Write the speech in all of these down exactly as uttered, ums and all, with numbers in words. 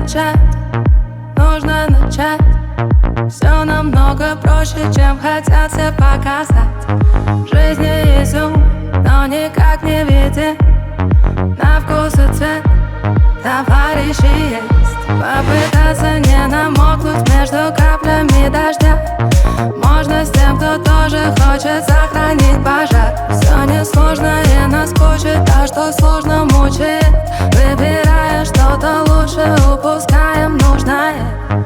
начать, нужно начать. Все намного проще, чем хотят все показать. В жизни есть ум, но никак не виден. На вкус и цвет товарищи есть. Попытаться не намокнуть между каплями дождя. Можно с тем, кто тоже хочет сохранить пожар. Все несложно и наскучит, а что сложно мучает. Выбирая что-то лучше, упускаем нужное.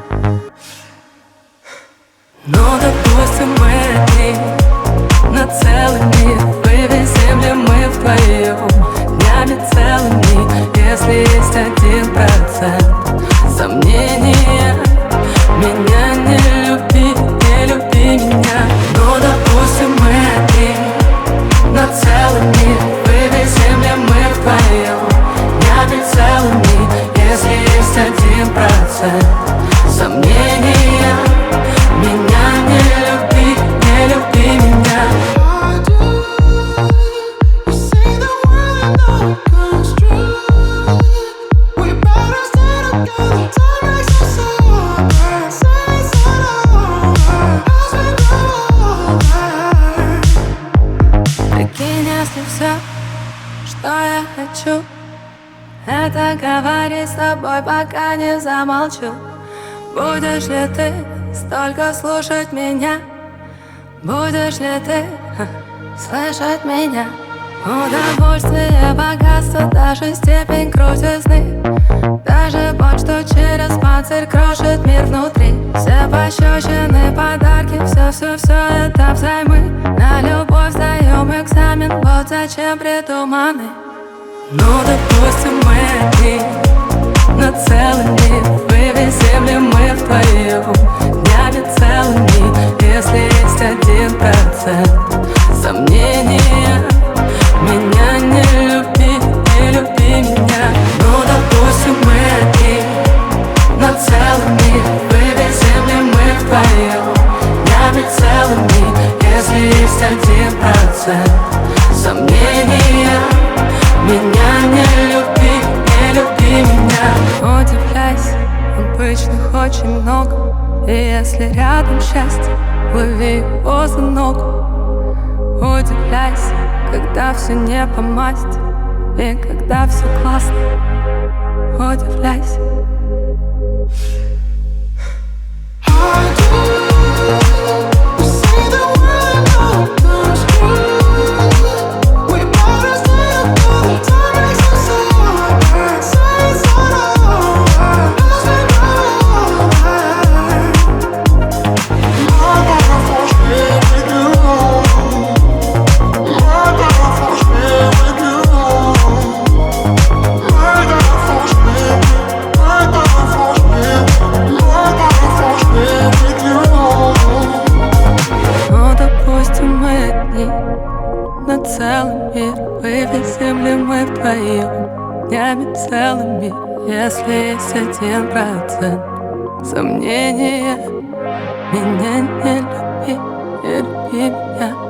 Ну, допустим, мы одни на целый мир. Вывезем ли мы вдвоем днями целыми? Если есть один процент сомнения, меня не люби, не люби меня. Ну, допустим, мы одни на целый мир. Вывезем ли мы вдвоем днями целыми? Если есть один процент сомнения, меня не люби, не люби меня. Прикинь, если все, что я хочу, это говорить с тобой, пока не замолчу. Будешь ли ты столько слушать меня? Будешь ли ты ха, слышать меня? Удовольствие, богатство, даже степень крутизны. Даже боль, что через панцирь крошит мир внутри. Все пощечины, подарки, все-все-все это взаймы. На любовь сдаем экзамен, вот зачем придуманы. Ну, допустим, мы одни на целый мир. Вывезем ли мы вдвоем днями целыми? Если есть один процент сомнения, меня не люби, не люби меня. Ну, допустим, мы одни на целый мир. Вывезем ли мы вдвоем днями целыми? Если есть один процент сомнения, меня не люби, не люби меня. Удивляйся, обычных очень много. И если рядом счастье, лови его за ногу. Удивляйся, когда все не по масти, и когда все классно. Удивляйся. На целый мир. Вывезем ли мы вдвоем днями целыми? Если есть один процент сомнения, меня не люби, не люби меня.